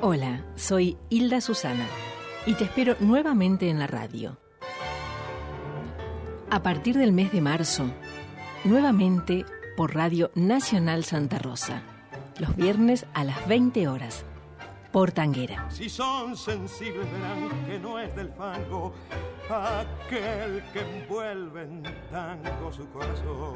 Hola, soy Hilda Susana y te espero nuevamente en la radio. A partir del mes de marzo, nuevamente por Radio Nacional Santa Rosa, los viernes a las 20 horas, por Tanguera. Si son sensibles verán que no es del fango aquel que envuelve en tango su corazón.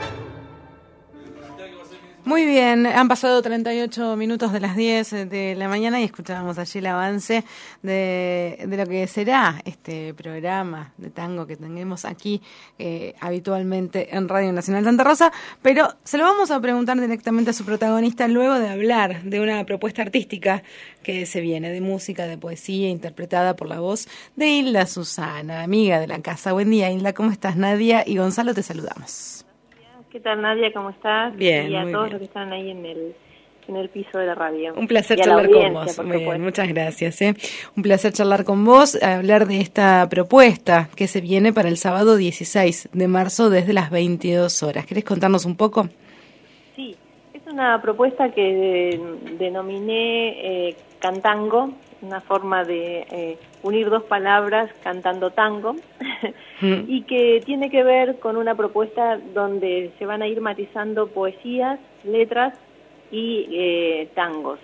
Muy bien, han pasado 38 minutos de las 10 de la mañana y escuchábamos allí el avance de lo que será este programa de tango que tenemos aquí habitualmente en Radio Nacional Santa Rosa, pero se lo vamos a preguntar directamente a su protagonista luego de hablar de una propuesta artística que se viene, de música, de poesía, interpretada por la voz de Hilda Susana, amiga de la casa. Buen día, Hilda, ¿cómo estás? Nadia y Gonzalo, te saludamos. ¿Qué tal, Nadia? ¿Cómo estás? Bien, y a muy todos bien. los que están ahí en el piso de la radio. Un placer y charlar con vos. Muy bien, muchas gracias. Un placer charlar con vos, hablar de esta propuesta que se viene para el sábado 16 de marzo desde las 22 horas. ¿Querés contarnos un poco? Sí, es una propuesta que denominé Cantango, una forma de unir dos palabras, cantando tango, y que tiene que ver con una propuesta donde se van a ir matizando poesías, letras y tangos.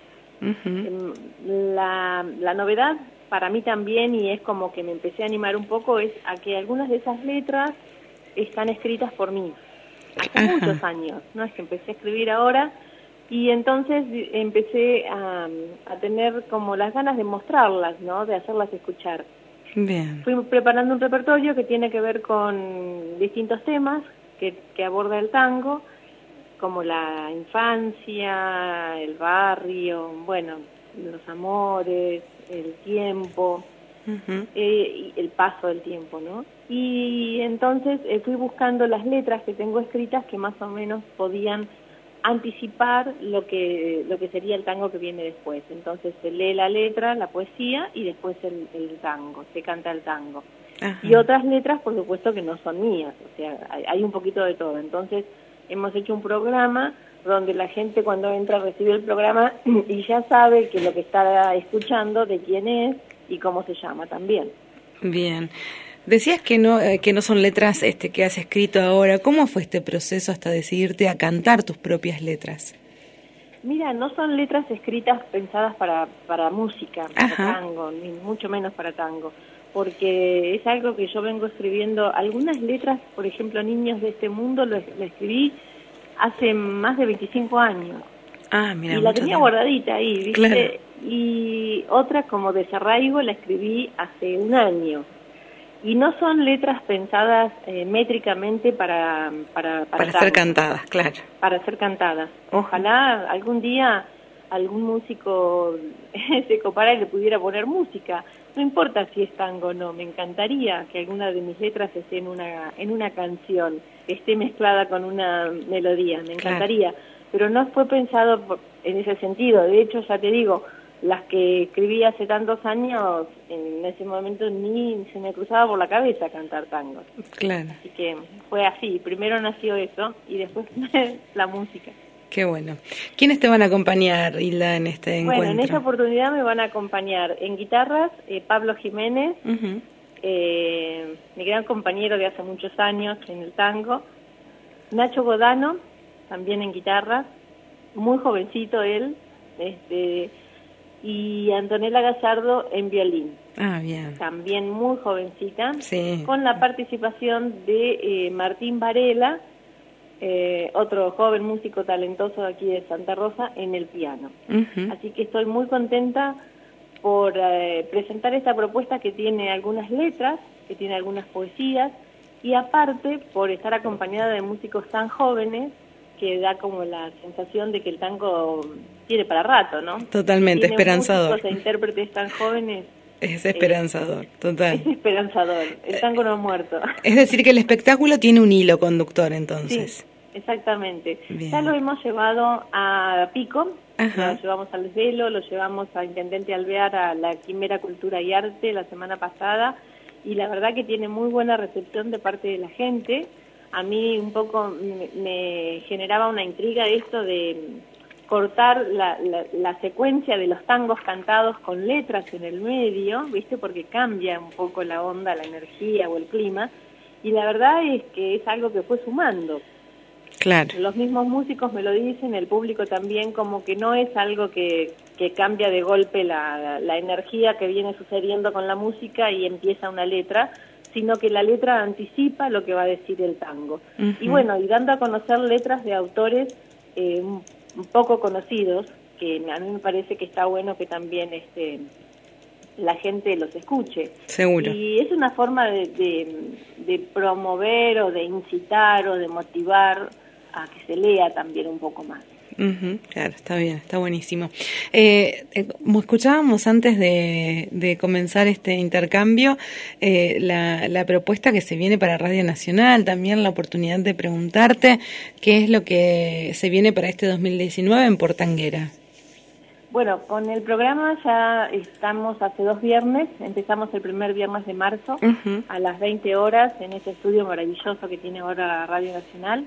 La novedad para mí también, y es como que me empecé a animar un poco, es a que algunas de esas letras están escritas por mí hace muchos años, no es que empecé a escribir ahora. Y entonces empecé a tener como las ganas de mostrarlas, ¿no? De hacerlas escuchar. Bien. Fui preparando un repertorio que tiene que ver con distintos temas que aborda el tango, como la infancia, el barrio, bueno, los amores, el tiempo, y el paso del tiempo, ¿no? Y entonces fui buscando las letras que tengo escritas que más o menos podían anticipar lo que sería el tango que viene después. Entonces se lee la letra, la poesía, y después el tango, se canta el tango. Ajá. Y otras letras, por supuesto, que no son mías, o sea, hay un poquito de todo. Entonces hemos hecho un programa donde la gente cuando entra recibe el programa y ya sabe que lo que está escuchando, de quién es y cómo se llama también. Bien. Decías que no son letras que has escrito ahora. ¿Cómo fue este proceso hasta decidirte a cantar tus propias letras? Mira, no son letras escritas pensadas para música, para tango, ni mucho menos para tango, porque es algo que yo vengo escribiendo. Algunas letras, por ejemplo, Niños de este mundo, lo escribí hace más de 25 años. Mira, y la tenía guardadita ahí, ¿viste? Claro. Y otra como Desarraigo la escribí hace un año. Y no son letras pensadas métricamente para ser cantadas, claro. Para ser cantadas. Ojalá algún día algún músico se copara y le pudiera poner música. No importa si es tango o no, me encantaría que alguna de mis letras esté en una canción, esté mezclada con una melodía, me encantaría. Claro. Pero no fue pensado en ese sentido. De hecho, ya te digo, las que escribí hace tantos años, en ese momento ni se me cruzaba por la cabeza cantar tangos. Claro. Así que fue así, primero nació eso y después la música. Qué bueno. ¿Quiénes te van a acompañar, Hilda, en este encuentro? Bueno, en esta oportunidad me van a acompañar en guitarras Pablo Jiménez, mi gran compañero de hace muchos años en el tango, Nacho Godano, también en guitarras, muy jovencito él, y Antonella Gallardo en violín. Bien. También muy jovencita, sí. Con la participación de Martín Varela, otro joven músico talentoso de aquí de Santa Rosa, en el piano. Así que estoy muy contenta por presentar esta propuesta que tiene algunas letras, que tiene algunas poesías, y aparte por estar acompañada de músicos tan jóvenes que da como la sensación de que el tango tiene para rato, ¿no? Totalmente, tiene esperanzador. Músicos e intérpretes tan jóvenes. Es esperanzador, total. Es esperanzador, el tango no ha muerto. Es decir, que el espectáculo tiene un hilo conductor, entonces. Sí, exactamente. Bien. Ya lo hemos llevado a Pico, Ajá. lo llevamos al Desvelo, lo llevamos a Intendente Alvear, a la Quimera Cultura y Arte la semana pasada, y la verdad que tiene muy buena recepción de parte de la gente. A mí un poco me generaba una intriga esto de cortar la secuencia de los tangos cantados con letras en el medio, ¿viste? Porque cambia un poco la onda, la energía o el clima, y la verdad es que es algo que fue sumando. Claro. Los mismos músicos me lo dicen, el público también, como que no es algo que cambia de golpe la energía que viene sucediendo con la música y empieza una letra, sino que la letra anticipa lo que va a decir el tango. Uh-huh. Y bueno, y dando a conocer letras de autores un poco conocidos, que a mí me parece que está bueno que también la gente los escuche. Seguro. Y es una forma de promover o de incitar o de motivar a que se lea también un poco más. Uh-huh, claro, está bien, está buenísimo. Como escuchábamos antes de comenzar este intercambio, la propuesta que se viene para Radio Nacional, también la oportunidad de preguntarte qué es lo que se viene para este 2019 en Portanguera. Bueno, con el programa ya estamos hace 2 viernes, empezamos el primer viernes de marzo uh-huh. a las 20 horas en ese estudio maravilloso que tiene ahora Radio Nacional.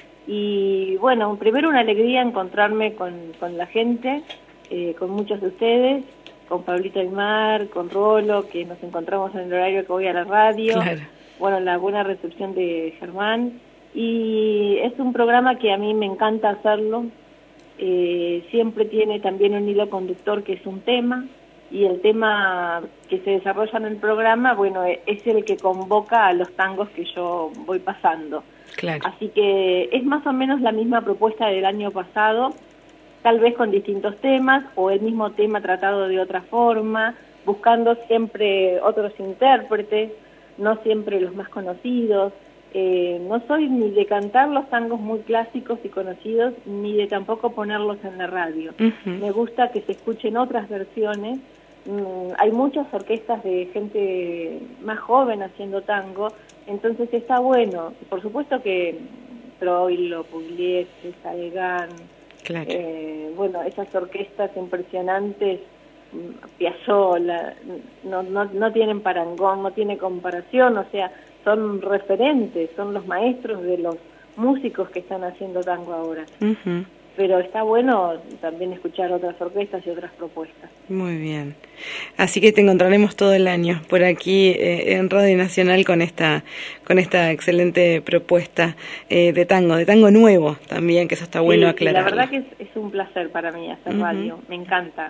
Y bueno, primero una alegría encontrarme con la gente, con muchos de ustedes, con Pablito Aymar, con Rolo, que nos encontramos en el horario que voy a la radio. Claro. Bueno, la buena recepción de Germán. Y es un programa que a mí me encanta hacerlo. Siempre tiene también un hilo conductor que es un tema, y el tema que se desarrolla en el programa, bueno, es el que convoca a los tangos que yo voy pasando. Claro. Así que es más o menos la misma propuesta del año pasado, tal vez con distintos temas o el mismo tema tratado de otra forma, buscando siempre otros intérpretes, no siempre los más conocidos. No soy ni de cantar los tangos muy clásicos y conocidos, ni de tampoco ponerlos en la radio. Uh-huh. Me gusta que se escuchen otras versiones. Hay muchas orquestas de gente más joven haciendo tango, entonces está bueno. Por supuesto que Troilo, Pugliese, Salgán, claro. Bueno, esas orquestas impresionantes, Piazzolla, no tienen parangón, no tiene comparación, o sea, son referentes, son los maestros de los músicos que están haciendo tango ahora. Uh-huh. Pero está bueno también escuchar otras orquestas y otras propuestas. Muy bien. Así que te encontraremos todo el año por aquí en Radio Nacional con esta excelente propuesta de tango nuevo también, que eso está bueno aclararlo. La verdad que es un placer para mí hacer radio. Me encanta.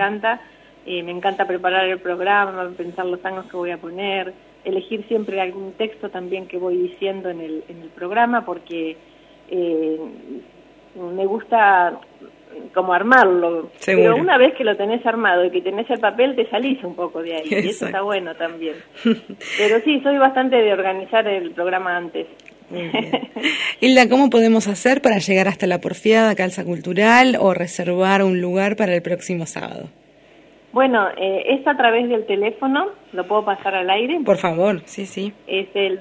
Me encanta preparar el programa, pensar los tangos que voy a poner, elegir siempre algún texto también que voy diciendo en el programa, porque me gusta como armarlo. Seguro. Pero una vez que lo tenés armado y que tenés el papel, te salís un poco de ahí. Exacto. Y eso está bueno también. Pero sí, soy bastante de organizar el programa antes. Muy bien. Hilda, ¿cómo podemos hacer para llegar hasta la porfiada Casa Cultural o reservar un lugar para el próximo sábado? Bueno, es a través del teléfono, ¿lo puedo pasar al aire? Por favor, sí. Es el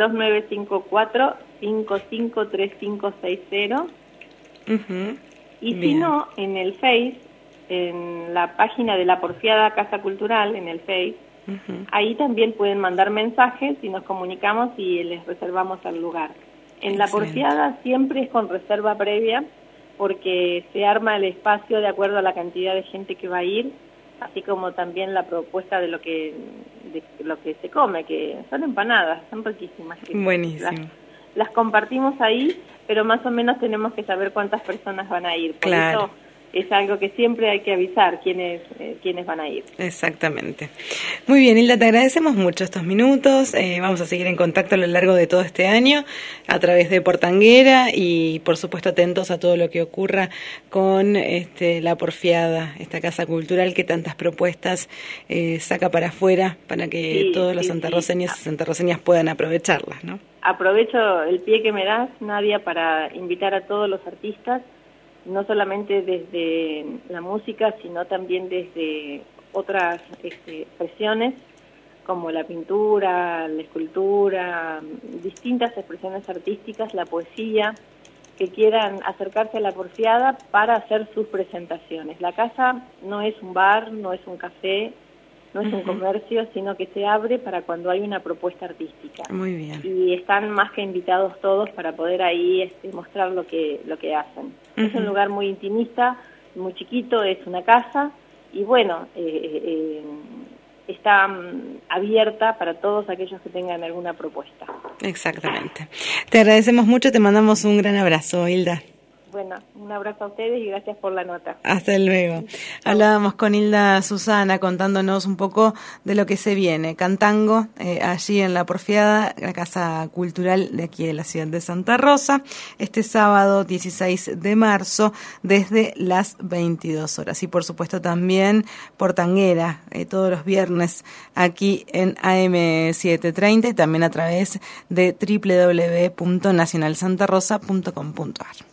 2954-553560. Uh-huh. Y bien. Si no, en el Face, en la página de la porfiada Casa Cultural, en el Face, uh-huh. Ahí también pueden mandar mensajes y nos comunicamos y les reservamos el lugar. En la porfiada siempre es con reserva previa, porque se arma el espacio de acuerdo a la cantidad de gente que va a ir, así como también la propuesta de lo que se come, que son empanadas, son riquísimas. Buenísimo. Las compartimos ahí, pero más o menos tenemos que saber cuántas personas van a ir. Por claro. Eso es algo que siempre hay que avisar quiénes van a ir. Exactamente. Muy bien, Hilda, te agradecemos mucho estos minutos. Vamos a seguir en contacto a lo largo de todo este año a través de Portanguera y, por supuesto, atentos a todo lo que ocurra con la porfiada, esta casa cultural que tantas propuestas saca para afuera para que todos los santarroceños y santarroceñas puedan aprovecharlas, ¿no? Aprovecho el pie que me das, Nadia, para invitar a todos los artistas, no solamente desde la música, sino también desde otras expresiones, como la pintura, la escultura, distintas expresiones artísticas, la poesía, que quieran acercarse a la porfiada para hacer sus presentaciones. La casa no es un bar, no es un café, no es un comercio, sino que se abre para cuando hay una propuesta artística. Muy bien. Y están más que invitados todos para poder ahí mostrar lo que hacen. Es un lugar muy intimista, muy chiquito, es una casa, y bueno, está abierta para todos aquellos que tengan alguna propuesta. Exactamente. Te agradecemos mucho, te mandamos un gran abrazo, Hilda. Bueno, un abrazo a ustedes y gracias por la nota. Hasta luego. Hablábamos con Hilda Susana contándonos un poco de lo que se viene. Cantango, allí en La Porfiada, la Casa Cultural de aquí de la ciudad de Santa Rosa, este sábado 16 de marzo desde las 22 horas. Y por supuesto también Portanguera, todos los viernes aquí en AM730 y también a través de www.nacionalsantarosa.com.ar.